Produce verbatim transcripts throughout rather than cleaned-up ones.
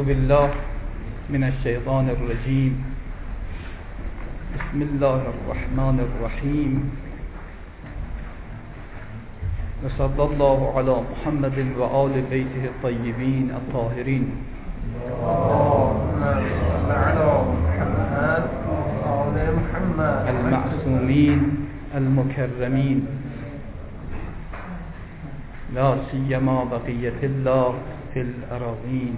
بالله من الشيطان الرجيم. بسم الله الرحمن الرحيم. وصلى الله على محمد وآل بيته الطيبين الطاهرين. اللهم صل على محمد وآل محمد المعصومين المكرمين، لا سيما بقية الله في الأراضين.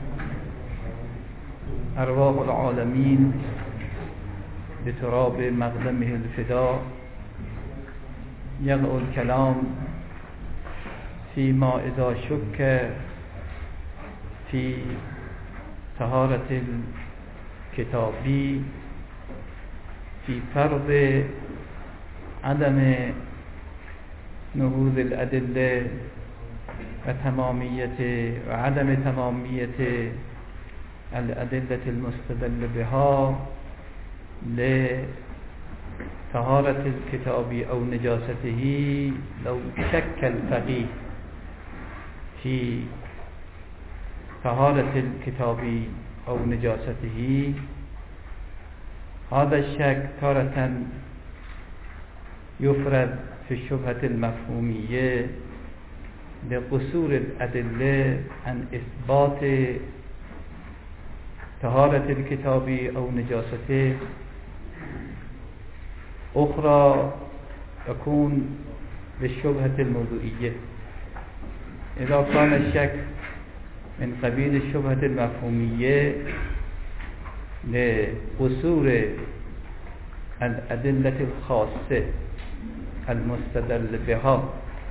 أرواح العالمين بتراب مقدمه الفداء. يقع الكلام فيما إذا شك في طهارة الكتابي في فرض عدم نهوض الأدلة وتمامية وعدم تمامية الأدلة المستدل بها لطهارة الكتاب أو نجاسته. لو شك الفقيه في طهارة الكتاب أو نجاسته، هذا الشك تارة يفرد في الشبهة المفهومية لقصور الأدلة عن إثبات طهارة الكتاب أو نجاسته. أخرى يكون للشبهة الموضوعية. إذا كان الشك من قبيل الشبهة المفهومية لقصور الأدلة الخاصة المستدل بها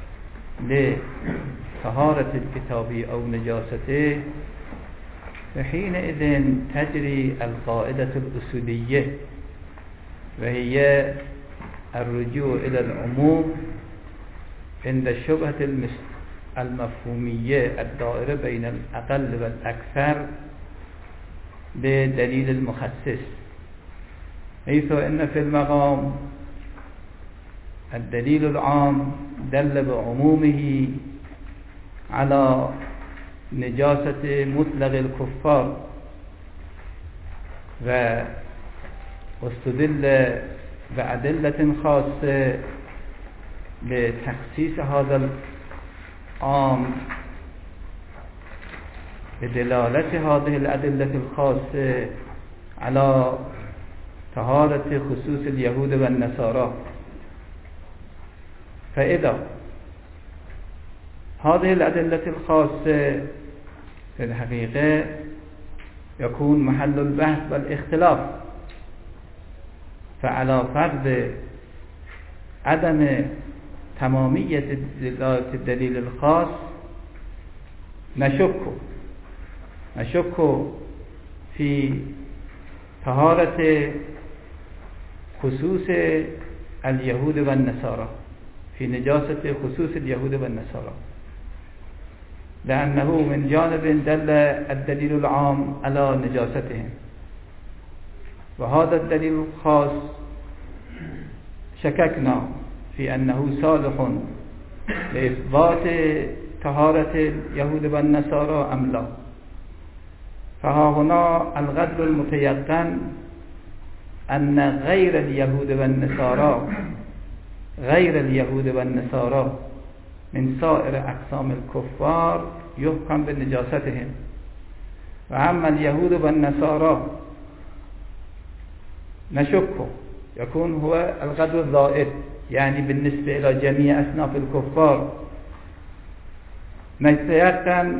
لطهارة الكتاب أو نجاسته، فحينئذ تجري القاعدة الأصولية، وهي الرجوع إلى العموم عند الشبهة المفهومية الدائرة بين الأقل والأكثر بدليل المخصص، حيث أن في المقام الدليل العام دل بعمومه على نجاسة مطلق الكفار، واستدل بأدلة خاصة لتخصيص هذا العام بدلالة هذه الأدلة الخاصة على طهارة خصوص اليهود والنصارى. فإذا هذه الأدلة الخاصة في الحقيقة يكون محل البحث والاختلاف، فعلى فرض عدم تمامية الدليل الخاص نشك نشك في طهارة خصوص اليهود والنصارى، في نجاسة خصوص اليهود والنصارى، لأنه من جانب دل الدليل العام على نجاستهم، وهذا الدليل الخاص شككنا في أنه صالح لإثبات طهارة اليهود والنصارى أم لا. فها هنا القدر المتيقن أن غير اليهود والنصارى غير اليهود والنصارى من سائر أقسام الكفار يحكم بنجاستهم، وأما اليهود والنصارى نشك يكون هو القدر الزائد، يعني بالنسبة إلى جميع أصناف الكفار نتيقن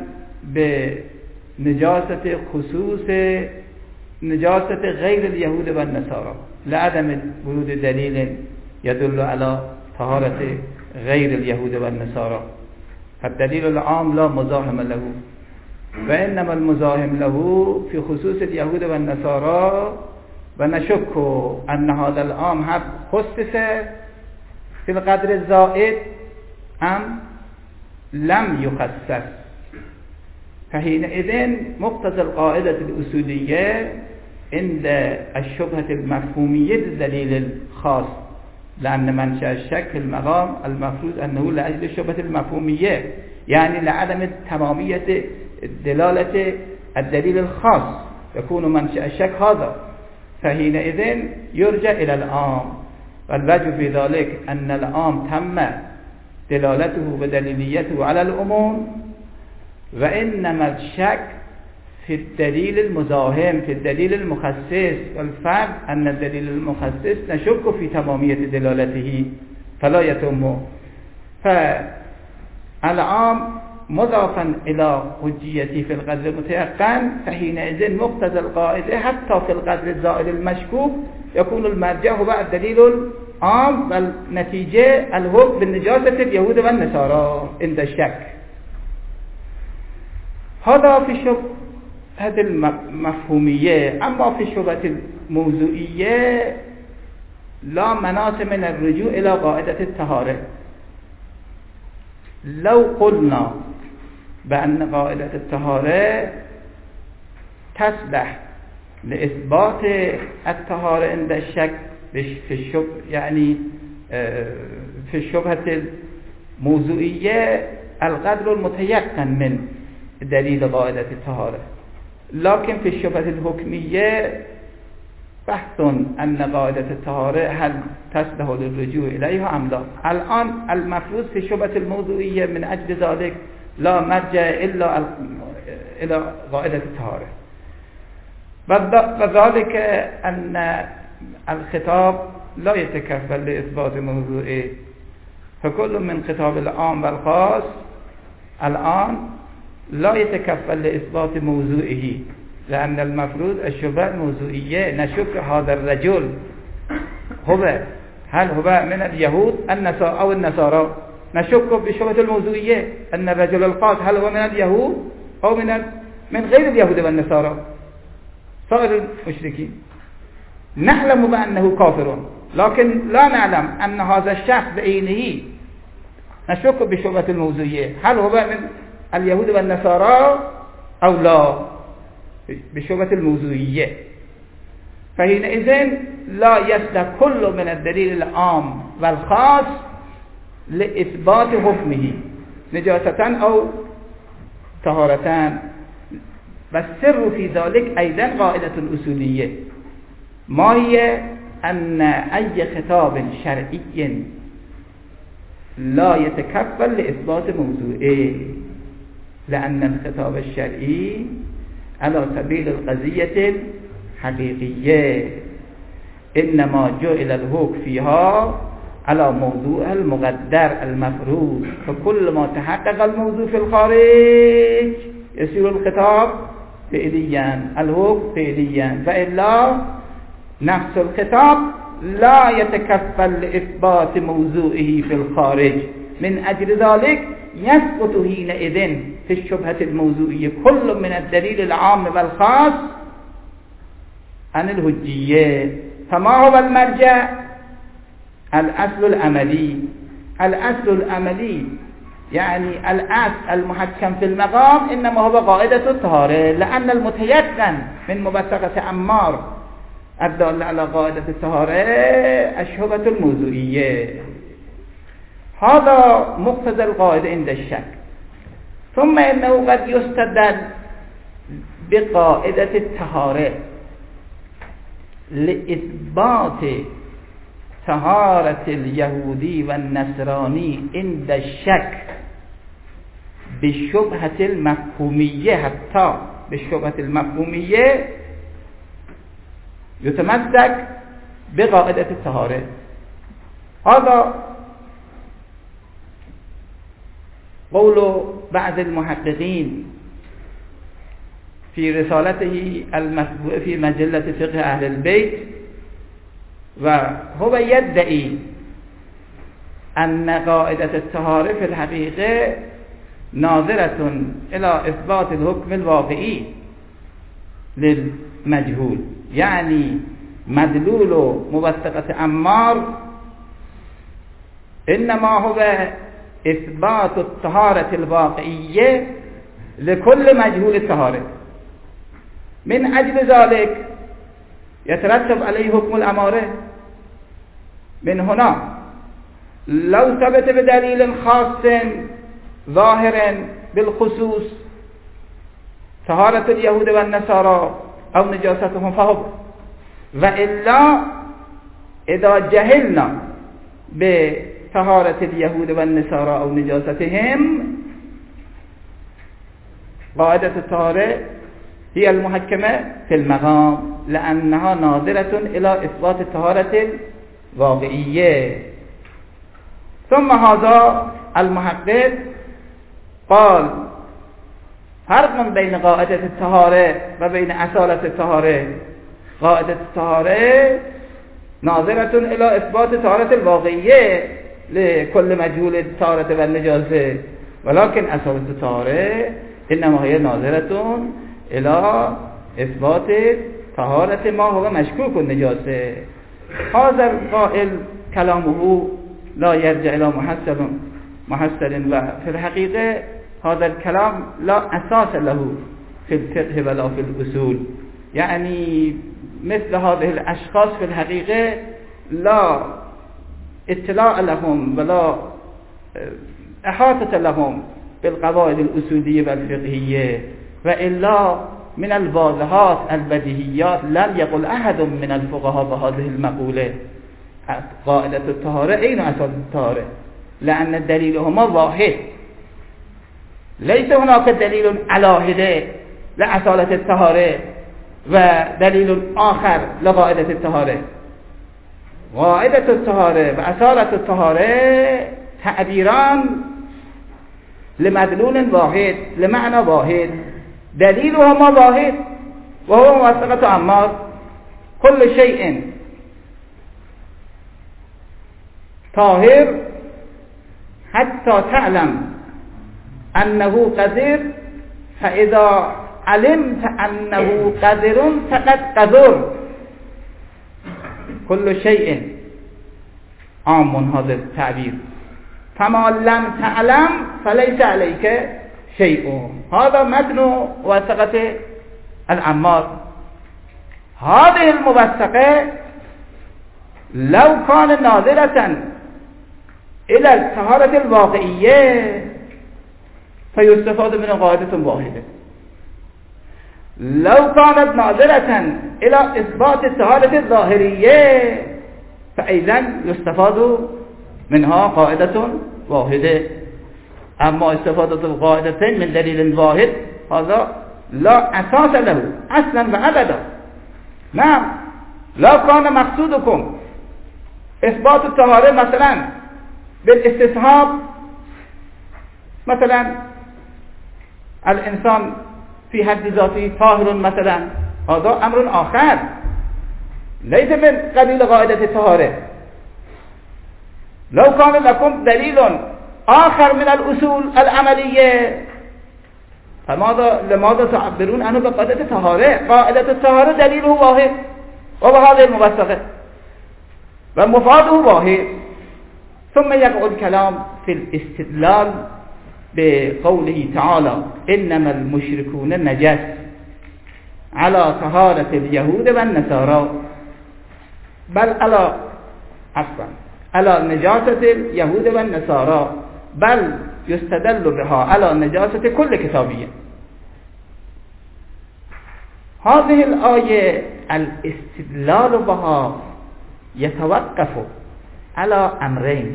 بنجاسة خصوص نجاسة غير اليهود والنصارى لعدم ورود دليل يدل على طهارة غير اليهود والنصارى. فالدليل العام لا مزاحم له، وإنما المزاحم له في خصوص اليهود والنصارى، ونشك أن هذا العام هم خصص في القدر الزائد أم لم يخصص. فحينئذ مقتضى القاعدة الأصولية عند الشبهة المفهومية الدليل الخاص، لأن منشأ الشك في المقام المفروض أنه لأجل الشبهة المفهومية، يعني لعدم تمامية دلالة الدليل الخاص يكون منشأ الشك هذا، فحينئذ يرجع إلى العام. والوجه في ذلك أن العام تم دلالته ودليليته على العموم، وإنما الشك في الدليل المزاحم، في الدليل المخصص. والفرق أن الدليل المخصص نشك في تمامية دلالته فلا يتم. فالعام مضافا إلى حجيته في القدر المتيقن، فحينئذ مقتضى القاعدة حتى في القدر الزائل المشكوك يكون المرجع هو الدليل العام، والنتيجة الحكم بالنجاسة اليهود والنصارى عند الشك. هذا في الشبهة المفهومية. أما في الشبهة الموضوعية لا مناص من الرجوع إلى قاعدة الطهارة. لو قلنا بأن قاعدة الطهارة تصلح لإثبات الطهارة عند الشك في الشبهة، يعني في الشبهة الموضوعية القدر المتيقن من دليل قاعدة الطهارة، لكن في الشبهة الحكمية بحث أن قاعدة الطهارة هل تصلح للرجوع إليها أم لا. الآن المفروض في الشبهة الموضوعية من أجل ذلك لا مرجع إلا إلى قاعدة الطهارة، وذلك أن الخطاب لا يتكفل لإثبات موضوعه، فكل من خطاب العام والخاص الآن لا يتكفل لإثبات موضوعه، لأن المفروض الشبهة الموضوعية نشك هذا الرجل هو هل هو من اليهود النصارى أو النصارى، نشك بشبهة الموضوعية أن الرجل الخاص هل هو من اليهود أو من من غير اليهود والنصارى صائر المشركين. نعلم بأنه كافر، لكن لا نعلم أن هذا الشخص بعينه، نشك بشبهة الموضوعية هل هو من اليهود والنصارى أو لا بشبهة الموضوعية. فحينئذ لا يصلح كل من الدليل العام والخاص لإثبات حكمه نجاسة أو طهارة. والسر في ذلك أيضا قاعدة أصولية، ما هي أن أي خطاب شرعي لا يتكفل لإثبات موضوعه، لأن الخطاب الشرعي على سبيل القضية الحقيقية، إنما جعل الحكم فيها على موضوع المقدر المفروض، فكل ما تحقق الموضوع في الخارج يصير الخطاب فعليا، الحكم فعليا، فإلا نفس الخطاب لا يتكفل لإثبات موضوعه في الخارج. من أجل ذلك يثبت حينئذ في الشبهة الموضوعية كل من الدليل العام والخاص عن الحجية. فما هو المرجع؟ الأصل العملي. الأصل العملي يعني الأصل المحكم في المقام إنما هو قاعدة الطهارة، لأن المتيقن من مبثقة عمار الدالة على قاعدة الطهارة الشبهة الموضوعية. هذا مقتضى القاعدة عند الشك. ثم إنه قد يستدل بقاعدة الطهارة لإثبات طهارة اليهودي والنصراني عند الشك بالشبهة المفهومية، حتى بالشبهة المفهومية يتمسك بقاعدة الطهارة. هذا قول بعض المحققين في رسالته المطبوعة في مجلة فقه أهل البيت، وهو يدعي أن قاعدة الطهارة في الحقيقة ناظرة إلى إثبات الحكم الواقعي للمجهول، يعني مدلول موثقة عمار إنما هو إثبات الطهارة الواقعية لكل مجهول الطهارة. من أجل ذلك يترتب عليه حكم الأمارة. من هنا لو ثبت بدليل خاص ظاهر بالخصوص طهارة اليهود والنصارى أو نجاستهم فهو، وإلا إذا جهلنا بطهارة اليهود والنصارى أو نجاستهم، قاعدة الطهارة هي المحكمة في المقام، لأنها ناظرة إلى إثبات الطهارة الواقعية. ثم هذا المحقق قال فرق بين قاعدة الطهارة وبين أصالة الطهارة. قاعدة الطهارة ناظرة إلى إثبات الطهارة الواقعية لكل مجهول الطهارة والنجاسة، ولكن أصالة الطهارة إنما هي ناظرة إلى إثبات طهارة ما هو مشكوك النجاسة. هذا القائل كلامه لا يرجع إلى محسن محسن وفي الحقيقة هذا الكلام لا أساس له في الفقه ولا في الأصول. يعني مثل هذه الأشخاص في الحقيقة لا اطلاع لهم ولا إحاطة لهم بالقواعد الأصولية والفقهية، وإلا من الواضحات البديهيات لم يقل أحد من الفقهاء بهذه المقولة. قاعدة الطهارة أين أصل الطهارة؟ لأن الدليل هما واحد، ليس هناك دليل على هداية لأصالة الطهارة ودليل آخر لقاعدة الطهارة. قاعدة الطهارة وأصالة الطهارة تعبيران لمدلول واحد لمعنى واحد، دليلهما واحد وهو موثقة عمار. كل شيء طاهر حتى تعلم أنه قذر، فإذا علمت أنه قذر فقد قذر. كل شيء عام هذا التعبير، فما لم تعلم فليس عليك شيء. هذا متن وثقة العمار. هذه الموثقة لو كان ناظرة إلى الطهارة الواقعية فيستفاد من قاعدة واحدة، لو كانت ناظرة إلى إثبات الطهارة الظاهرية فإذا يستفاد منها قاعدة واحدة. أما استفادة القاعدتين من دليل واحد هذا لا أساس له أصلا وأبدا. نعم، لو كان مقصودكم إثبات الطهارة مثلا بالاستصحاب، مثلا الإنسان في حد ذاته طاهر مثلا، هذا أمر آخر ليس من قبيل قاعدة الطهارة. لو كان لكم دليل آخر من الأصول العملية فماذا لماذا تعبرون عنه بقاعدة الطهارة؟ قاعدة الطهارة دليله واحد وبهذه الموثقة ومفاده واحد. ثم يقع الكلام في الاستدلال بقوله تعالى إنما المشركون نجس على طهارة اليهود والنصارى، بل على عفوا على نجاسة اليهود والنصارى، بل يستدل بها على نجاسة كل كتابية. هذه الآية الاستدلال بها يتوقف على أمرين.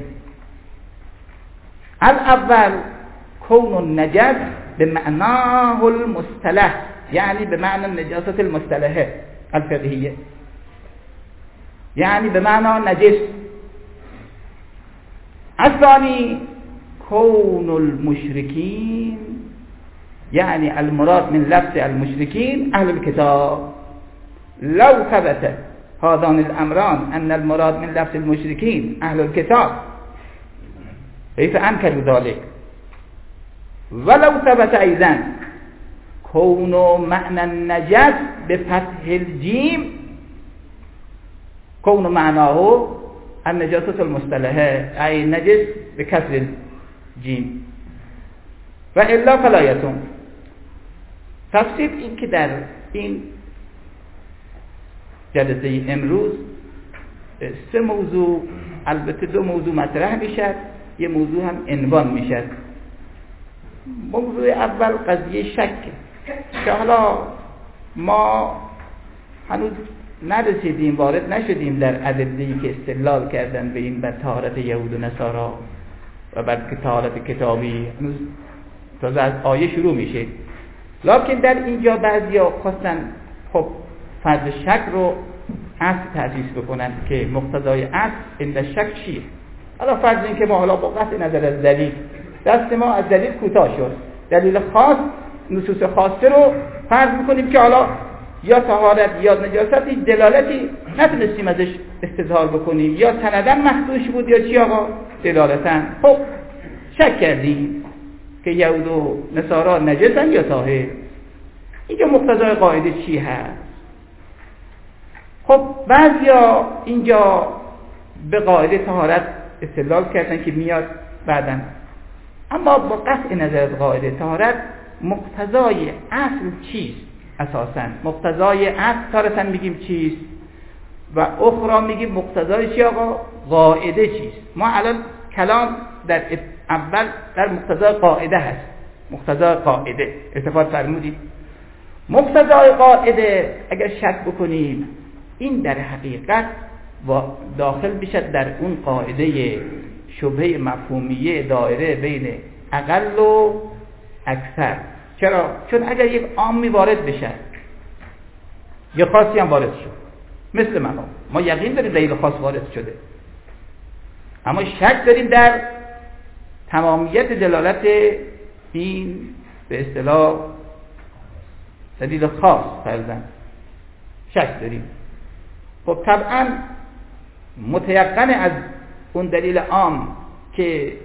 الأول كون النجس بمعناه المصطلح، يعني بمعنى النجاسة المصطلحة الفقهية، يعني بمعنى نجس. الثاني كون المشركين، يعني المراد من لفظ المشركين أهل الكتاب. لو ثبت هذان الأمران أن المراد من لفظ المشركين أهل الكتاب كيف أنكروا ذلك؟ ولو ثبت أيضا كون معنى النجس بفتح الجيم، كون معناه النجاسة المصطلحة أي النجس بكسر الجيم، وإلا فلا يتم. تفسیر این که در این جلسه امروز سه موضوع، البته دو موضوع مطرح میشد، یه موضوع هم عنوان میشد. موضوع اول قضیه شک، که حالا ما هنوز نرسیدیم، وارد نشدیم در ادله‌ای که استدلال کردن به این بر طهارت یهود و نصارا و بر طهارت کتابی، هنوز تازه از آیه شروع میشه. لکن در اینجا بعضیا خواستن خب فرض شک رو اصل تأسیس بکنن که مقتضای اصل این شک چیه. حالا فرض این که ما حالا با قطع نظر از دلیل، دست ما از دلیل کوتاه شد، دلیل خاص، نصوص خاصه رو فرض میکنیم که حالا یا طهارت یا نجاست هیچ دلالتی نتونستیم ازش استظهار بکنیم، یا سندن مخدوش بود یا چی آقا دلالتاً. خب شک کردیم که یهود و نصارا نجسن یا طاهر. اینجا مقتضای قاعده چی هست؟ خب بعضیا اینجا به قاعده طهارت استدلال کردن که میاد بعداً، اما با قطع نظر از قاعده طهارت مقتضای اصل چیست؟ اساساً مقتضای اصل تارتاً میگیم چیست و اخرى میگیم مقتضای چی آقا؟ قاعده چیست؟ ما الان کلام در اول در مقتضای قاعده هست. مقتضای قاعده استفاده فرمودید. مقتضای قاعده اگر شک بکنیم این در حقیقت و داخل بشد در اون قاعده شبهه مفهومیه دایره بین اقل و اکثر. چرا؟ چون اگر یک عامی وارد بشه یه خاصی هم وارد شد، مثل من ها. ما یقین داریم دلیل خاص وارد شده، اما شک داریم در تمامیت دلالت این به اصطلاح دلیل خاص فرضاً شک داریم. خب طبعا متیقن از اون دلیل عام که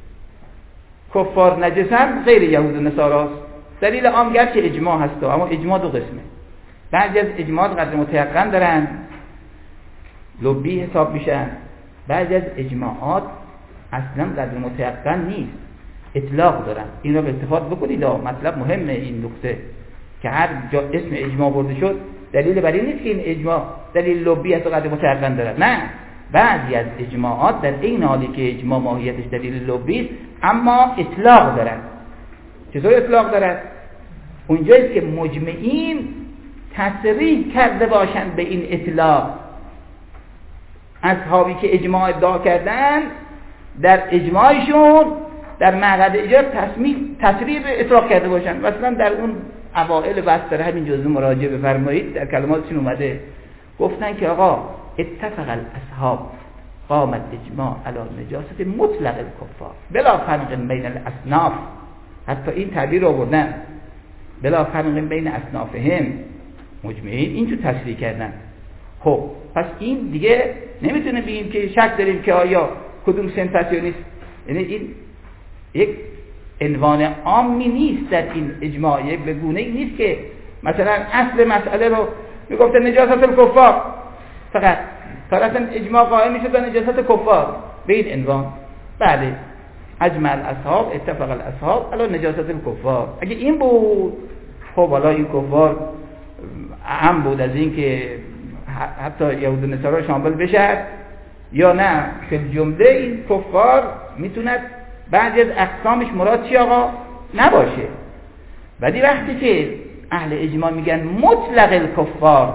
کفار نجسن غیر یهود و نصاراست. دلیل عام گرچه اجماع هست اما اجماع دو قسمه. بعضی از اجماعات قدر متیقن دارن لبی حساب میشن، بعضی از اجماعات اصلا قدر متیقن نیست، اطلاق دارن. این رو به استفاده بکنید، مطلب مهمه این نکته که هر جا اسم اجماع برده شد دلیل بر این نیست که این اجماع دلیل لبی است و قدر متیقن دارد. نه، بعضی از اجماعات در این حالی که اجماع ماهیتش دلیل لبی است اما اطلاق دارد. چطور اطلاق دارد؟ اونجایی که مجمعین تصریح کرده باشند به این اطلاق. اصحابی که اجماع ادعا کردن در اجماعشون در مقعد اجاب تصریح به اطلاق کرده باشند. مثلا در اون اوائل بحث در همین جزء مراجعه بفرمایید، در کلماتشون اومده گفتن که آقا اتفق الاصحاب قامت اجماع علی نجاست مطلق الکفار بلا فرق بین الاصناف. حتی این تعبیر رو آوردن، بلا فرق بین اصنافهم، مجمعین این تو تصریح کردن. خب پس این دیگه نمیتونه بگیم که شک داریم که آیا کدوم سنساسیونیست، یعنی این یک عنوان عامی نیست در این اجماع، یک بگونه ای نیست که مثلا اصل مسئله رو میگفته نجاست الکفار فقط طرفاً اجماع قائم میشه در نجاست کفار به این عنوان. بله، اجمع الاصحاب اتفق الاصحاب علی نجاست الکفار. اگه این بود خب حالا این کفار اهم بود از این که حتی یهود و نصارا شامل بشه یا نه. فی الجمله این کفار میتوند بعضی از اقسامش مراد چی آقا نباشه. ولی وقتی که اهل اجماع میگن مطلق الکفار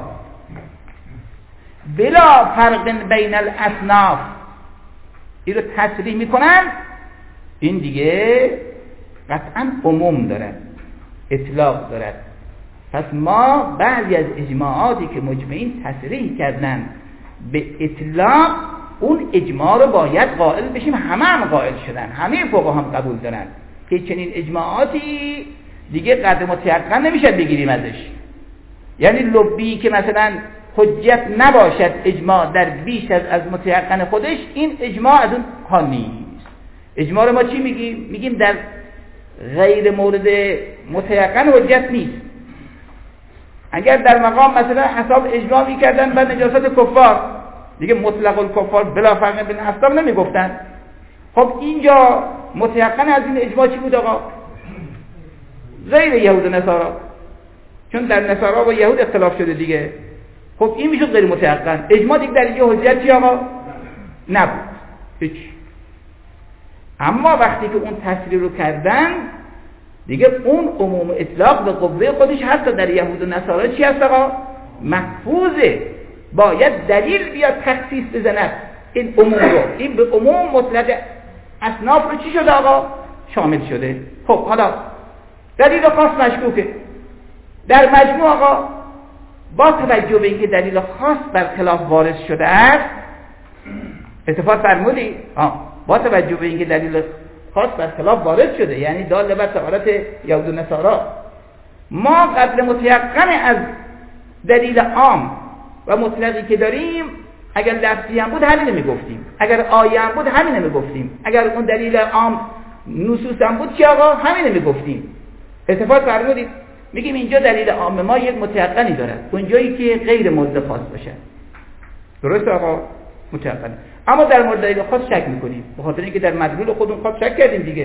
بلا فرق بین الاصناف، این رو تصریح میکنن، این دیگه قطعا عموم دارد، اطلاق دارد. پس ما بعضی از اجماعاتی که مجمعین تصریح کردن به اطلاق، اون اجماع رو باید قائل بشیم. همه هم قائل شدن، همه فقها هم قبول دارن که چنین اجماعاتی دیگه قدر متیقن نمیشه بگیریم ازش. یعنی لبی که مثلا حجت نباشد اجماع در بیش از از متیقن خودش، این اجماع از اون ها نیست. اجماع رو ما چی میگیم؟ میگیم در غیر مورد متیقن حجت نیست. اگر در مقام مثلا اصحاب اجماع میکردن بر نجاست کفار، دیگه مطلق الکفار بلا فرق بین اصحاب نمیگفتن. خب اینجا متیقن از این اجماع چی بود آقا؟ غیر یهود و نصارا، چون در نصارا و یهود اختلاف شده دیگه. خب این میشد غیر متیقن. اجماع دیگه در اینجا حجت چی آقا؟ نبود هیچ. اما وقتی که اون تصریح رو کردن، دیگه اون عموم اطلاق به قوه خودش حتی در یهود و نصارا چی هست آقا؟ محفوظه. باید دلیل بیاد تخصیص بزند این عموم رو. این به عموم مطلق اصناف رو چی شده آقا؟ شامل شده. خب حالا دلیل خاص مشکوکه. در مجموع آقا با توجه به اینکه دلیل خاص برخلاف وارد شده است، اتفاق فرمودی؟ آه با توجه به اینکه دلیل خاص برخلاف وارد شده، یعنی دال بر طهارت یهود و نصارا، ما قبل متیقن از دلیل عام و مطلقی که داریم، اگر لفظی هم بود همین میگفتیم، اگر آیه هم بود همین میگفتیم، اگر اون دلیل عام نصوص هم بود که آقا همین میگفتیم. اتفاق فرمودید میگیم اینجا دلیل عام ما یک متیقنی دارد، اونجایی که غیر مورد خاص باشه. درست آقا؟ متیقنه. اما در مورد دلیل خاص شک میکنیم، به خاطر اینکه در مدلول خودمون خاص شک کردیم دیگه.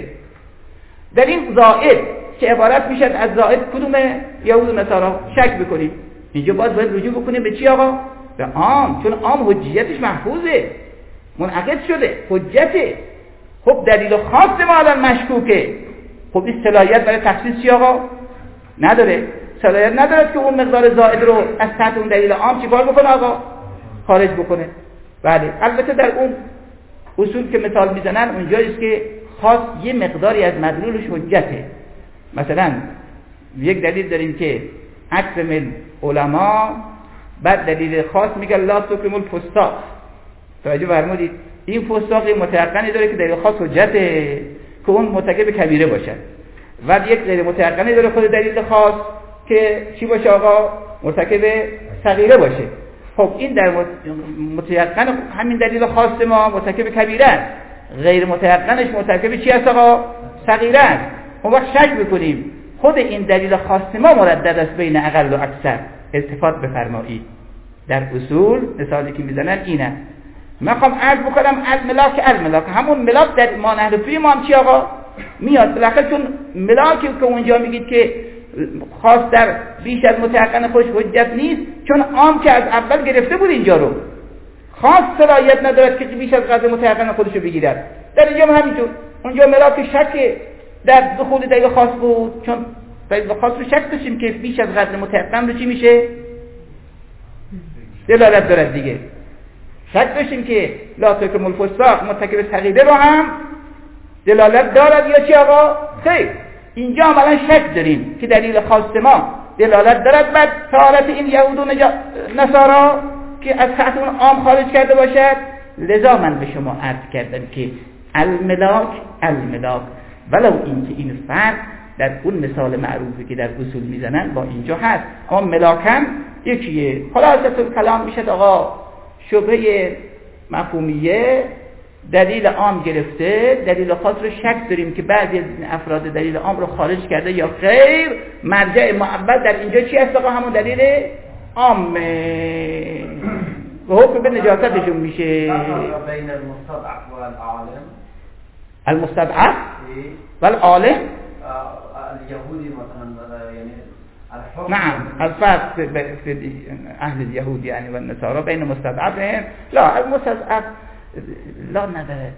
در این زائد که عبارت میشد از زائد کدومه؟ یهود و نصارا، شک میکنیم. اینجا باید باید رجوع بکنیم به چی آقا؟ به عام، چون عام حجیتش محفوظه، منعقد شده، حجته. خب دلیل خاص ما الان مشکوکه. خب این صلاحیت برای تخصیص چی آقا؟ نداره. صلاحیت نداره که اون مقدار زائد رو از تحت اون دلیل عام چیکار بکنه آقا؟ خارج بکنه. بله، البته در اون اصول که مثال میزنن اونجاییست که خاص یه مقداری از مدلولش حجته. مثلا یک دلیل داریم که اکرم العلماء، بعد دلیل خاص میگه لا تکرم الفساق. توجه فرمودید؟ این فساق متيقنی داره که دلیل خاص حجته که اون مرتکب کبیره باشه، و یک غیر متيقنی داره خود دلیل خاص که چی باشه آقا؟ مرتکب صغیره باشه. خب این در متيقن همین دلیل خاص ما مرتکب کبیره است، غیر متيقنش مرتکب چی است آقا؟ صغیره است. اون وقت شک میکنیم خود این دلیل خاص ما مردد است بین اقل و اکثر. التفات بفرمایید، در اصول مثالی که میزنن اینه. من خواهم عرض بکنم الملاک الملاک، همون ملاک در ما نحرفی ما هم چی آقا؟ میاد بالاخره، چون ملاکی که اونجا میگید که خاص در بیش از متيقن خوش حجت نیست، چون عام که از اول گرفته بود اینجا رو، خاص صلاحیت ندارد که بیش از قدر متيقن خودشو بگیرد. در اینجا هم همینجور، اونجا ملاک شک در دخول دلیل خاص بود، چون دلیل خاص رو شک داشتیم که بیش از قدر متيقن رو چی میشه؟ دلالت دارد دیگه. شک داشتیم که لا تکرم الفساق مرتکب صغیره رو هم دلالت دارد یا چی آقا؟ خیر، اینجا عملا شک داریم که دلیل خاص ما دلالت دارد بر طهارت این یهود و نصارا که از تحت اون عام خارج کرده باشد. لذا من به شما عرض کردم که الملاک الملاک، ولو اینکه این فرق در اون مثال معروفی که در اصول میزنن با اینجا هست، اما ملاکن یکیه. خلاصه کلام میشد آقا شبهه مفهومیه دلیل عام گرفته، دلیل خاص رو شک داریم که بعضی از افراد دلیل عام رو خارج کرده یا خیر. مرجع معبد در اینجا چی هست آقا؟ همون دلیل عامه و حکم به نجاستشون میشه. بین المستضعف و العالم، المستضعف و العالم اليهودي مثلا، يعني الحكم نعم الفرق في أهل اليهود يعني والنصارى بين مستضعفهم. لا المستضعف لا نظر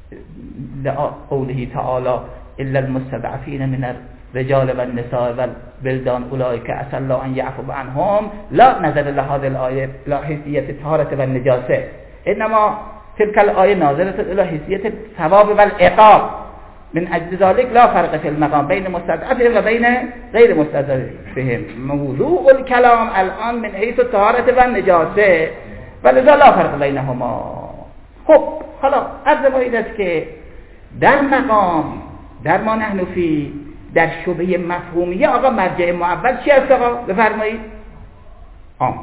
لقوله تعالى إلا المستضعفين من الرجال والنساء والبلدان أولئك عسى الله أن يعفو عنهم، لا نظر لهذه الآية إلى حيثية الطهارة والنجاسة، إنما تلك الآية ناظرة إلى حيثية الثواب والعقاب. من أجل ذلك لا فرق في المقام بين مستضعفهم وبين غير مستضعفهم. موضوع الكلام الآن من حيث الطهارة والنجاسة، ولذا لا فرق بينهما. خب حالا عرض باید است که در مقام در ما نحن فی در شبهه مفهومیه آقا مرجع معول چی است آقا؟ بفرمایید. عام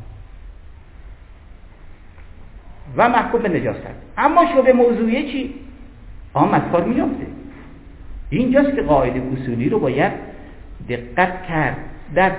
و محکوم به نجاست. اما شبهه موضوعیه چی؟ عام از کار میافته. اینجاست که قاعده اصولی رو باید دقت کرد. در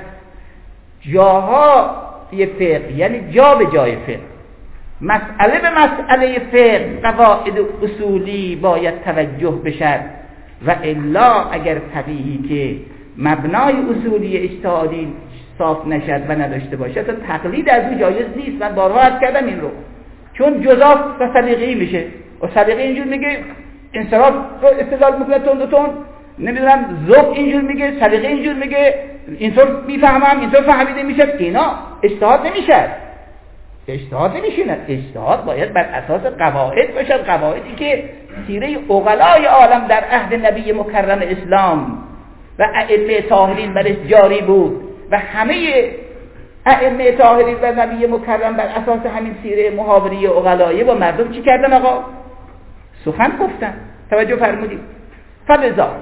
جاهای فقه، یعنی جا به جای فقه، مسئله به مسئله فقه، قواعد اصولی باید توجه بشد، و الا اگر فقیهی که مبنای اصولی اجتهادی صاف نشد و نداشته باشد تا تقلید از او جایز نیست. من بارها عرض کردم این رو، چون جزاف و سلیقه‌ای میشه و سلیقه اینجور میگه انصراف رو استدلال میکنه تند و تند، نمیدونم ذوق اینجور میگه، سلیقه اینجور میگه، اینطور میفهمم، اینطور فهمیده میشه. اینا اجتهاد نمیشه، اجتهاد نمیشینه. اجتهاد باید بر اساس قواعد باشد، قواعدی که سیره عقلای عالم در عهد نبی مکرم اسلام و ائمه طاهرین برش جاری بود و همه ائمه طاهرین و نبی مکرم بر اساس همین سیره محاوری عقلایی با مردم چی کردن آقا؟ سخن گفتن. توجه فرمودید؟ فلذا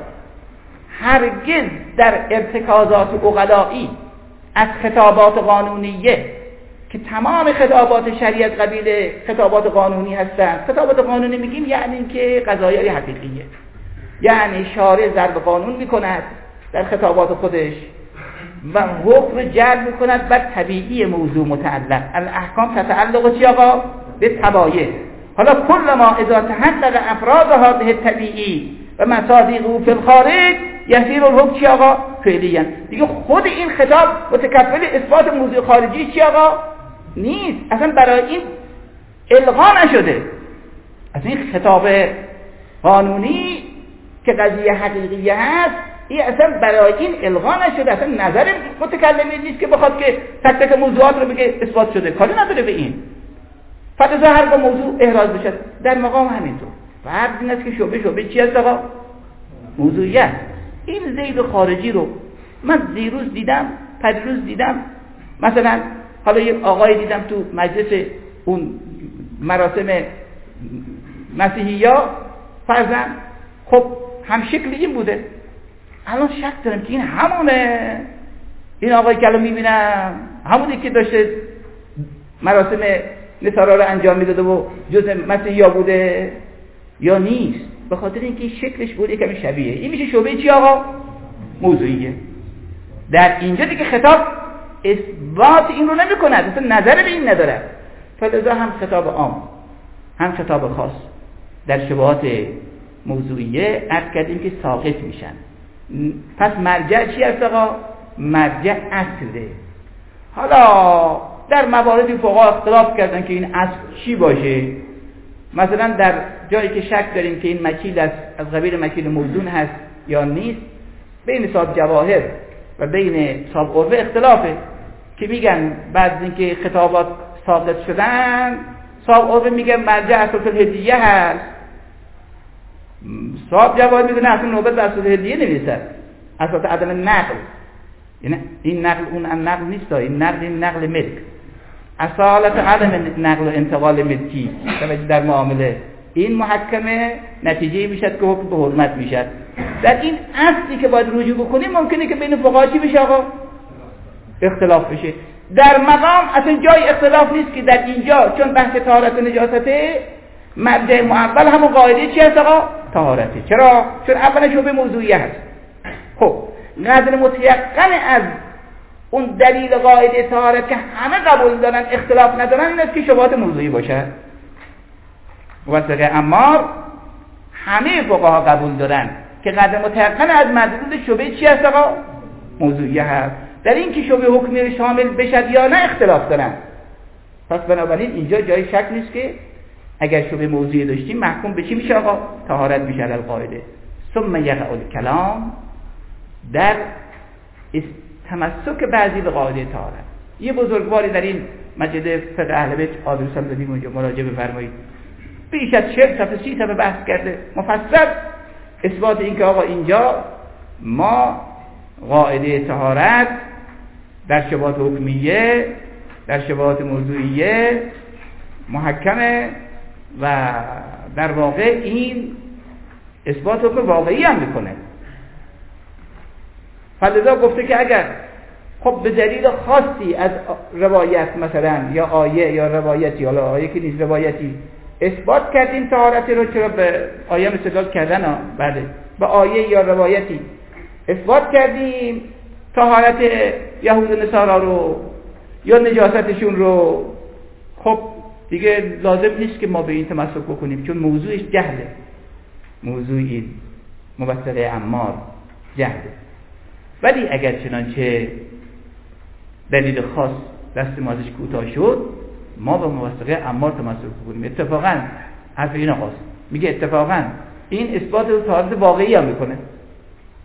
هرگز در ارتکازات عقلایی از خطابات قانونیه که تمام خطابات شریعت قبیل خطابات قانونی هستند. خطابات قانونی میگیم یعنی که قضایای حقیقیه، یعنی شارع ضرب قانون میکند در خطابات خودش و حکم جلب میکند بر طبیعی موضوع متعلق. الاحکام تتعلق چی آقا؟ به طبایع. حالا کل ما اذا تحقق افراد هذه الطبیعی و مصادیقه فی الخارج یصیر الحکم چی آقا؟ فعلیاً. دیگه خود این خطاب متکفل اثبات موضوع خارجی چی آقا؟ نیست. اصلا برای این الغا نشده. از این خطاب قانونی که قضیه حقیقی هست، این اصلا برای این الغا نشده. اصلا نظر متکلمی نیست که بخواد که تک تک موضوعات رو بگه اثبات شده، کاری نداره به این. فقط هر با موضوع احراز بشه. در مقام همینطور. فرض این است که شعبه شعبه چی هست آقا؟ موضوعیت. این زید خارجی رو من دیروز دیدم، پریروز دیدم، مثلا حالا یک آقای دیدم تو مجلس اون مراسم مسیحی‌ها فرضاً، خب هم شکل این بوده. الان شک دارم که این همونه، این آقایی که الان میبینم همونی که داشته مراسم نصارا رو انجام میداده و جزء مسیحی‌ها بوده یا نیست. به خاطر اینکه این شکلش بوده کمی شبیه. این میشه شعبه چی آقا؟ موضوعیه. در اینجا دیگه خطاب اثبات این رو نمی کند، اصلا نظر به این نداره. فلذا هم خطاب عام هم خطاب خاص در شبهات موضوعیه عرض کردیم که ساقط میشن. پس مرجع چی هست آقا؟ مرجع اصله. حالا در مواردی فقها اختلاف کردن که این اصل چی باشه. مثلا در جایی که شک داریم که این مکیل از از قبیل مکیل موزون هست یا نیست، بین صاحب جواهر و بین صاحب عروه اختلافه که میگن بعد از اینکه خطابات ساقط شدن، صاحب عروه میگن مرجع اساس الهدیه هست، صاحب جواهر میگن اصلا نوبت به اساس الهدیه نمیرسد، اساس عدم نقل. یعنی این نقل اون نقل نیست، این نقل این نقل ملک، اصالت عدم نقل و انتقال ملکی در معامله. این محکمه نتیجه میشد که حکم به حرمت میشد. در این اصلی که باید رجوع بکنیم ممکنه که بین فقها چی بشه آقا؟ اختلاف بشه. در مقام اصلا جای اختلاف نیست که در اینجا چون بحث طهارت و نجاسته، مرجع معول همون قاعده چی هست آقا؟ طهارته. چرا؟ چون اولا شبه موضوعی هست. خب قدر متیقن از اون دلیل قاعده طهارت که همه قبول دارن اختلاف ندارن این است که شبهات موضوعی باشه. وثقه عمار همه فقها قبول دارن که قدر متیقن از مدلول شبه چی هست آقا؟ موضوعی هست. در این که شبه حکمی شامل بشد یا نه اختلاف دارن. پس بنابراین اینجا جای شک نیست که اگر شبه موضوعی داشتیم محکوم به چی میشه آقا؟ طهارت میشه در قاعده. ثم یقع الکلام در تمسک بعضی به قاعده طهارت. یه بزرگواری در این مجله فقه اهل بیت آدرس هم دادیم اونجا مراجعه بفرمایید. بیش از چهل صفحه سی صفحه بحث کرده مفصل اثبات این که آقا اینجا ما قاعده طهارت در شبهات حکمیه در شبهات موضوعیه محکمه و در واقع این اثبات حکم واقعی هم میکنه. فلذا گفته که اگر خب به دلیل خاصی از روایت مثلا یا آیه یا روایتی، حالا آیه که نیست روایتی اثبات کردیم طهارت رو، چرا به آیه استدلال کردن ها بله به آیه یا روایتی اثبات کردیم طهارت یهود و نصارا رو یا نجاستشون رو، خب دیگه لازم نیست که ما به این تمسک بکنیم چون موضوعش جهله. موضوع این موثقه عمار جهله. ولی اگر چنانچه دلیل خاص دست ما ازش کوتاه شد ما به موثقه عمار تمسک بکنیم. اتفاقا حرف این آقاست، میگه اتفاقا این اثبات طهارت واقعی هم میکنه.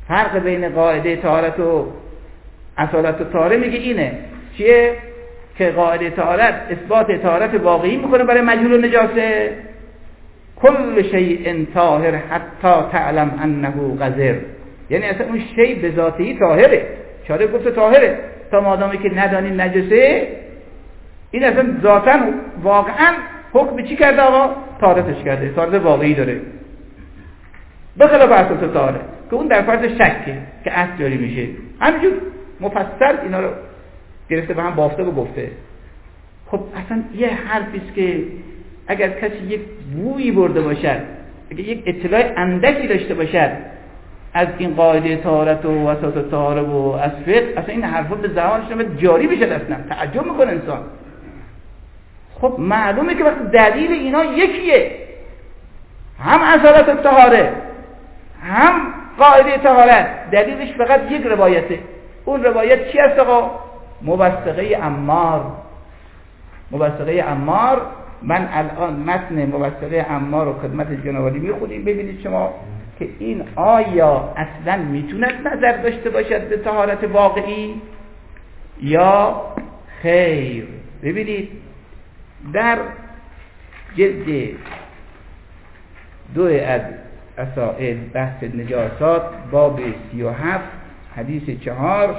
فرق بین قاعده طهارت و اصالت الطهاره میگه اینه چیه که قاعده طهارت اثبات طهارت واقعی میکنه برای مجهول و نجاسه. کل شیء طاهر حتی تعلم انه قذر، یعنی اصلا اون شیء به ذاتی طاهره، شارع گفته طاهره تا مادامی که ندانی نجسه، این اصلا ذاتاً واقعاً حکم چی کرده آقا؟ طهارتش کرده، طهارت واقعی داره بخلاف اساس طهاره که اون در فرض شکه که اصل جاری میشه. همینجور مفصل اینا رو گرفته به هم بافته و گفته. خب اصلا یه حرفیست که اگر کسی یک بویی برده باشد، اگر یک اطلاع اندکی داشته باشد از این قاعده طهارت و اساس طهاره و از فقه، اصلا این حرفا به زبانش نمیاد جاری بشه، اصلا تعجب میکنه انسان. خب معلومه که وقتی دلیل اینا یکیه، هم اصالت طهاره هم قاعده طهارت، دلیلش فقط یک روایته. اون روایت چی است آقا؟ موثقه عمار. موثقه عمار، من الان متن موثقه عمار رو خدمت جناب عالی میخونیم، ببینید شما که این آیا اصلا میتوند نظر داشته باشد به طهارت واقعی یا خیر. ببینید در جلد دو از اسائل بحث نجاسات باب سی و هفت حدیث چهار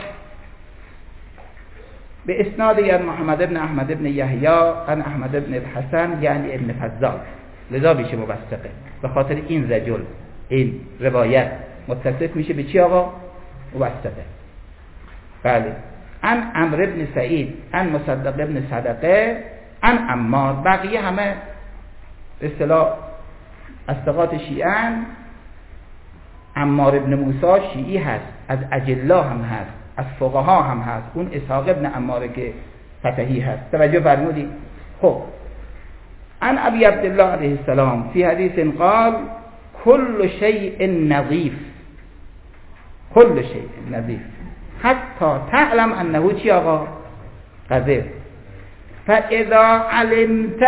به اسناد یعنی محمد ابن احمد ابن یحیی عن احمد ابن الحسن یعنی ابن فضال، لذا میشه موثقه به خاطر این رجل این روایت متصف میشه به چی آقا؟ موثقه. بله. عن عمرو ابن سعید عن مصدق ابن صدقه عن عمار. بقیه همه اصطلاح اصدقات شیعان. عمار ابن موسی شیعی هست، از اجلا هم هست، از فقها هم هست، اون اسحاق ابن عمار که فتحی هست. توجه فرمودید؟ خب عن ابی عبدالله علیه السلام فی حدیث قال کل شیء نظیف، کل شیء نظیف حتی تعلم انه چی آقا؟ قذر. فاذا علمت،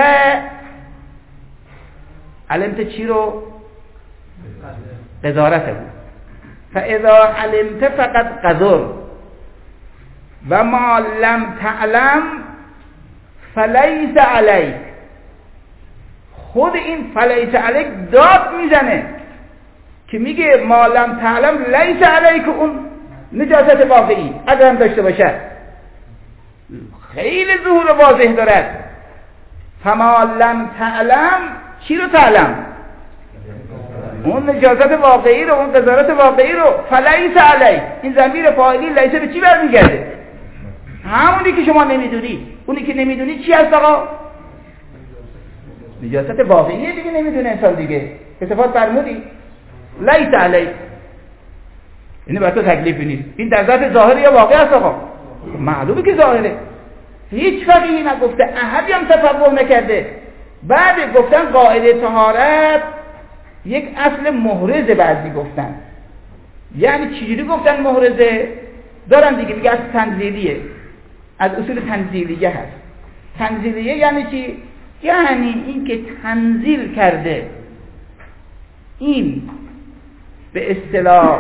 علمت چی رو؟ قذارته بود. فاذا علمت فقد قذر و ما لم تعلم فلیس علیک. خود این فلیس علیک داد میزنه که میگه ما لم تعلم لیس علیک اون نجاست واقعی اگر هم داشته باشد خیلی ظهور واضح دارد. فما لم تعلم چی رو تعلم؟ اون نجاست واقعی رو، اون قذارت واقعی رو. فلیس علیک، این ضمیر فاعلی لیس به چی برمیگرده؟ همونی که شما نمیدونی. اونی که نمیدونی چی هست آقا؟ نجاست واقعیه دیگه، نمیدونه انسان دیگه. اتفاق فرمودی؟ لیس علیک، اینه برای تو تکلیفی نیست. این در ذات ظاهر یا واقع است آقا؟ معلومه که ظاهره، هیچ فقیهی نگفته، احدی هم تفقه نکرده. بعد گفتن قاعده طهارت یک اصل محرزه، بعضی گفتن. یعنی چجوری گفتن محرزه؟ دارن دیگه، میگه اصل تنزیلیه، از اصول تنزیلیه هست. تنزیلیه یعنی چی؟ یعنی این که تنزیل کرده این به اصطلاح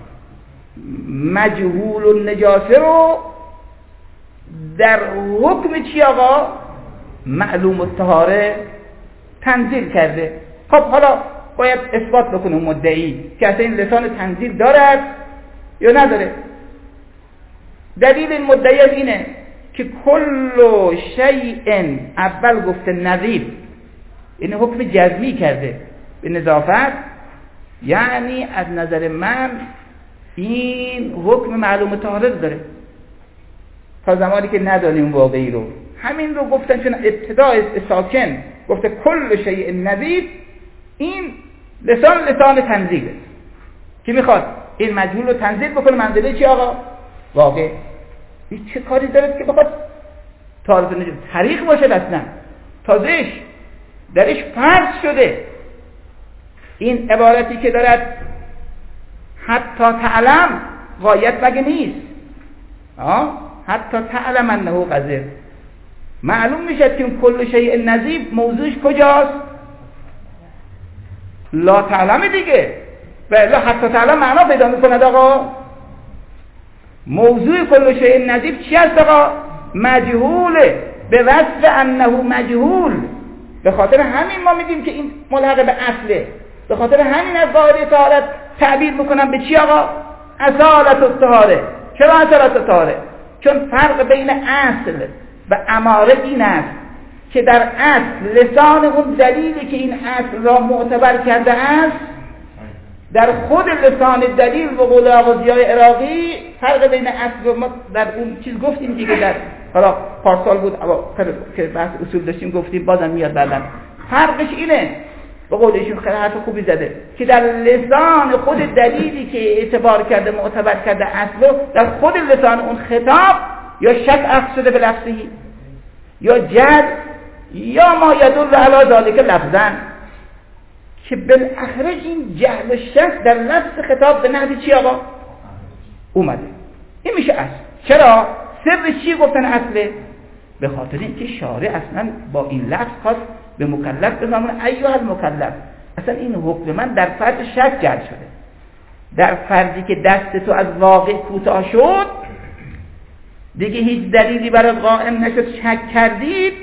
مجهول النجاسه رو در حکم چی آقا؟ معلوم الطهاره تنزیل کرده. خب حالا باید اثبات بکنه مدعی که اصلا این لسان تنزیل دارد یا نداره. دلیل این مدعی اینه که کل شیء، اول گفته نظیف، این حکم جزمی کرده به نظافت، یعنی از نظر من این حکم معلوم طهارت داره تا زمانی که ندانیم واقعی رو. همین رو گفتن چون ابتدای ساکن گفته کل شیء نظیف، این لسان لسان تنزیله که میخواد این مجهول رو تنزیل بکنه منزله چی آقا؟ واقع. این چه کاری داره که بخواد تعارف نجات طریق باشه؟ اصلا تازهش درش فرض شده این عبارتی که دارد حتی تعلم غایت مگه نیست؟ آه؟ حتی تعلم انه قذر. معلوم میشد که کل شیء نظیف موضوعش کجاست؟ لا تعلم دیگه. و الا حتی تعالی معنا پیدا میکند. آقا موضوع کل شیء نظیف چی است؟ آقا مجهوله، به وصف انه مجهول. به خاطر همین ما میگیم که این ملحق به اصله. به خاطر همین از قاعده طهارت تعبیر میکنم به چی آقا؟ اصالت الطهاره. چرا اصالت الطهاره؟ چون فرق بین اصل و اماره این است که در اصل لسان اون دلیلی که این اصل را معتبر کرده است، در خود لسان دلیل و قول آقا ضیای عراقی فرق بین اصل و ما در اون چیز گفتیم دیگه، در حالا پارسال بود که بحث اصول داشتیم گفتیم، بازم میاد بعدن. فرقش اینه، به قول ایشون خیلی حرف خوبی زده، که در لسان خود دلیلی که اعتبار کرده معتبر کرده اصل، در خود لسان اون خطاب یا شک اخذ شده به لفظی یا جد یا ما یدل علی ذالک لفظا، که بالاخره این جهل و شک در لفظ خطاب به نحوی چی آقا اومده. این میشه اصل. چرا؟ سر چی گفتن اصله؟ به خاطر اینکه شارع اصلا با این لفظ خواست به مکلف بفرمونه ایها المکلف. اصلا این حکم من در فرد شک جعل شده، در فردی که دست تو از واقع کوتاه شد، دیگه هیچ دلیلی برای قائم نشد، شک کردید،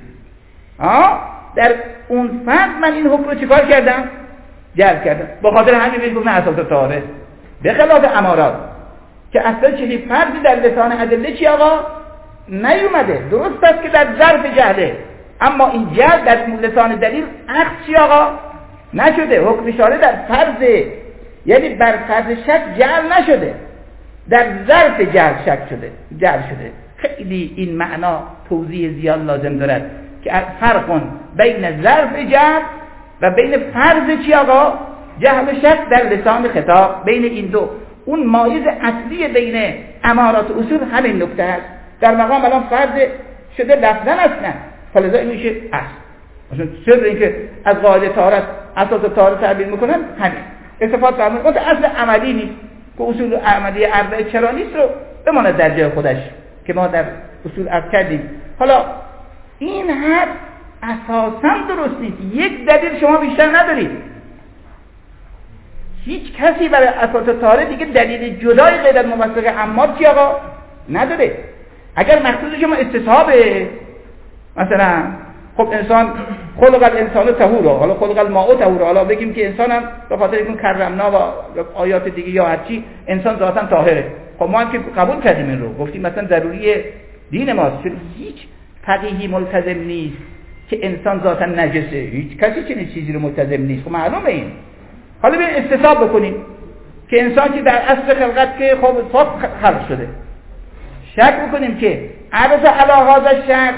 آه در اون فرد من این حکم رو چیکار کردم؟ جعل کردم. به خاطر همین بهش گفتن اساس طهاره، به خلاف امارات که اصلا چنین فردی در لسان ادله چی آقا نیومده. درست است که در ظرف جهله، اما این جهل در لسان دلیل اخذ چی آقا نشده. حکم شارع در فرض، یعنی بر فرض شک جعل نشده، در ظرف جعل شک شده، جعل شده. خیلی این معنا توضیح زیاد لازم دارد که فرق بین ظرف جعل و بین فرض چی آقا جهل و شک در لسان خطاب. بین این دو اون مایز اصلی بین امارات و اصول همین نکته است. در مقام الان فرض شده لفظاً اصلا، فلذا این میشه اصل. مثلا سر این که از قاعده طهارت اساس طهارت تعبیر میکنن همین استفاده فرمود. اون اصل عملی نیست که اصول عملی اربعه چرا نیست رو بماند در جای خودش که ما در اصول عرض کردیم. حالا این حد اساساً درست نیست. یک دلیل شما بیشتر ندارید. هیچ کسی برای اساس طهارت دیگه دلیل جدای غیر از موثق عمار چی آقا نداره. اگر مقصود شما استصحابه، مثلا خب انسان خلق الانسان طهورا، حالا خلق الماء طهورا، حالا بگیم که انسان هم به خاطر اینکه کرمنا و آیات دیگه یا هرچی انسان ذاتاً طاهره. خب ما هم که قبول کردیم این رو، گفتیم مثلا ضروری دین ماست، چون هیچ فقیهی ملتزم نیست که انسان ذاتاً نجسه. هیچ کسی چنین چیزی رو ملتزم نیست. خب معلومه این. حالا بیاین استصحاب بکنیم که انسان که در اصل خلقت که خب پاک خلق شده، شک بکنیم که عرض علی هذا الشخص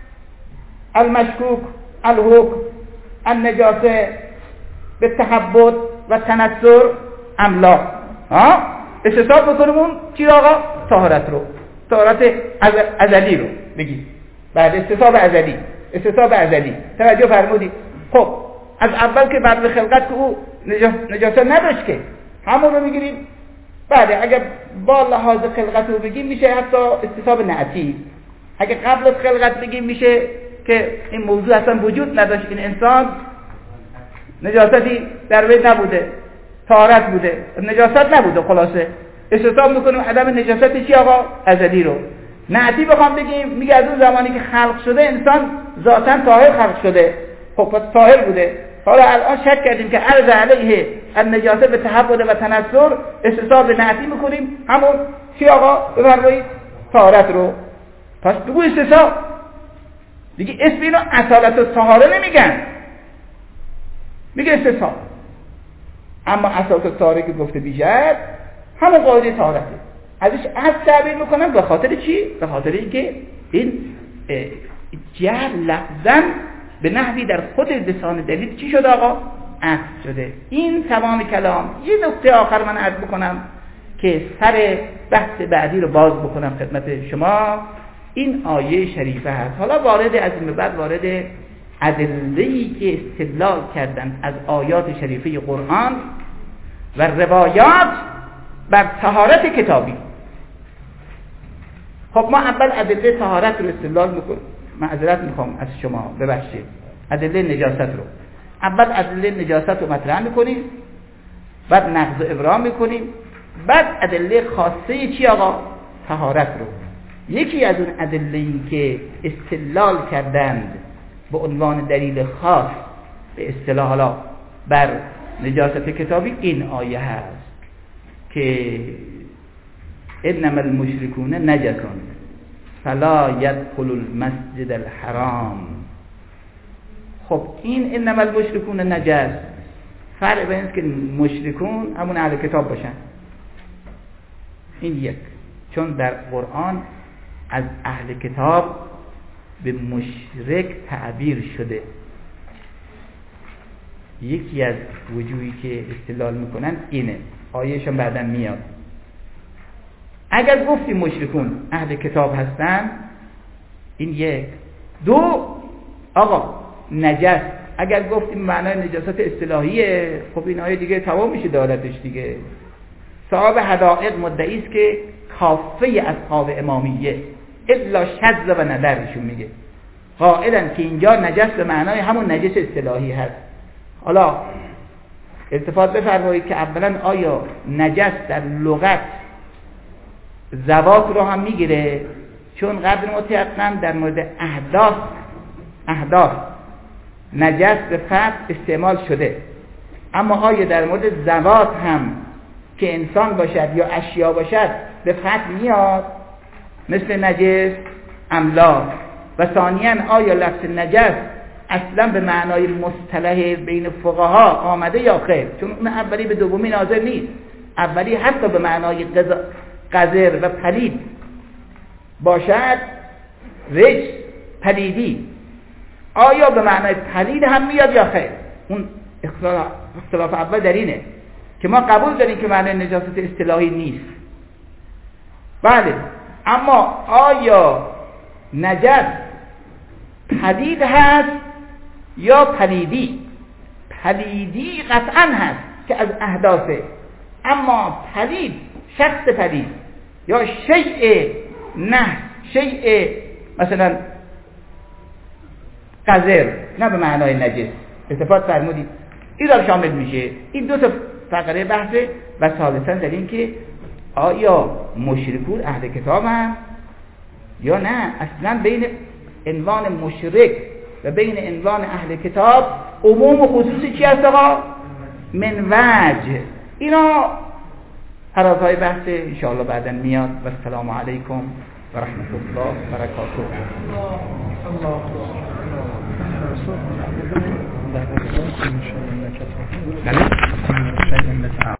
المشکوک الحکم النجاسه به تحبط و تنصر املا، ها استصحاب بکنیم اون چی آقا طهارت رو، طهارت ازلی رو بگیم. بعد استصحاب ازلی، استصحاب ازلی توجه فرمودید. خب از اول که بعد خلقت که او نجاست نداشت که همون رو میگیریم. بعد اگر با لحاظ خلقت رو بگیم میشه حتی استصحاب نعتی. اگر قبل از خلقت بگیم میشه که این موضوع اصلا وجود نداشت، این انسان نجاستی در وی نبوده، طهارت بوده، نجاست نبوده. خلاصه استصحاب میکنیم عدم نجاستی چی آقا ازلی رو. نعتی بخوام بگیم میگه از اون زمانی که خلق شده انسان ذاتاً طاهر خلق شده، خب پس طاهر بوده. حالا الان شک کردیم که عرض علیه النجاسه به تحبط و تنصر، استصحاب نعتی میکنیم همون چی آقا بفرمایید طهارت رو. پس بگو استصحاب دیگه. اسم اینو اصالت و طهاره نمیگن، میگه استصحاب. اما اصالت و طهاره که گفته بیشتر همون قاعده طهارته، ازش از تعبیر میکنن. به خاطر چی؟ به خاطر اینکه این جعل لفظاً به نحوی در خود لسان دلیل چی شده آقا؟ عکس شده. این تمام کلام. یه نکته آخر من عرض بکنم که سر بحث بعدی رو باز بکنم خدمت شما. این آیه شریفه هست. حالا وارد از این بعد وارد ادله‌ای که استدلال کردن از آیات شریفه قرآن و روایات بر طهارت کتابی. خب ما اول ادله طهارت رو استدلال میکنیم. معذرت میخوام از شما ببخشید. ادله نجاست رو اول ادله نجاست رو مطرح میکنیم. بعد نقض و ابرام میکنیم، بعد ادله خاصه چی آقا؟ طهارت رو. یکی از اون ادله‌ای که استدلال کردند به عنوان دلیل خاص به اصطلاح حالا بر نجاست کتابی این آیه هست که انما المشرکون نجسون فلا یدخلوا المسجد الحرام. خب این انما المشرکون نجس فرق بین است که مشرکون همون اهل کتاب باشن، این یک، چون در قرآن از اهل کتاب به مشرک تعبیر شده. یکی از وجوهی که استدلال میکنن اینه، آیهشون بعداً میاد. اگر گفتیم مشرکون اهل کتاب هستن، این یک. دو، آقا نجس اگر گفتیم معنای نجاست اصطلاحیه، خب این آیه دیگه تمام میشه دارتش دیگه. صاحب حدائق مدعی است که کافه اصحاب امامیه الا شذ و ندرشون میگه، قائلن که اینجا نجس به معنای همون نجس اصطلاحی هست. حالا التفات بفرمایید که اولا آیا نجس در لغت زوات رو هم میگیره؟ چون قدر متیقن در مورد احداث احداث نجس به فتح استعمال شده، اما آیا در مورد زوات هم که انسان باشد یا اشیا باشد به فتح میاد مثل نجس املا؟ و ثانیاً آیا لفظ نجس اصلا به معنای مصطلح بین فقها آمده یا خیر؟ چون اون اولی به دومی ناظر نیست، اولی حتی به معنای قذر و پلید باشد، رجس پلیدی، آیا به معنای پلید هم میاد یا خیر؟ اون اختلاف, اختلاف اول در اینه که ما قبول داریم که معنای نجاست اصطلاحی نیست، بله، اما آیا نجس پلید هست یا پلیدی؟ پلیدی قطعا هست که از احداثه، اما پلید شخص پلید یا شیء نه شیء مثلا قذر، نه به معنای نجس. استفاده فرمودید این را شامل میشه. این دو تا فقره بحثه. و ثالثا در این که آیا مشرکون اهل کتاب هم یا نه؟ اصلا بین عنوان مشرک و بین عنوان اهل کتاب عموم و خصوصی چی هست آقا؟ من وجه. اینا فرازهای بحث انشاءالله بعدا میاد. و السلام علیکم و رحمت الله و برکاته. الله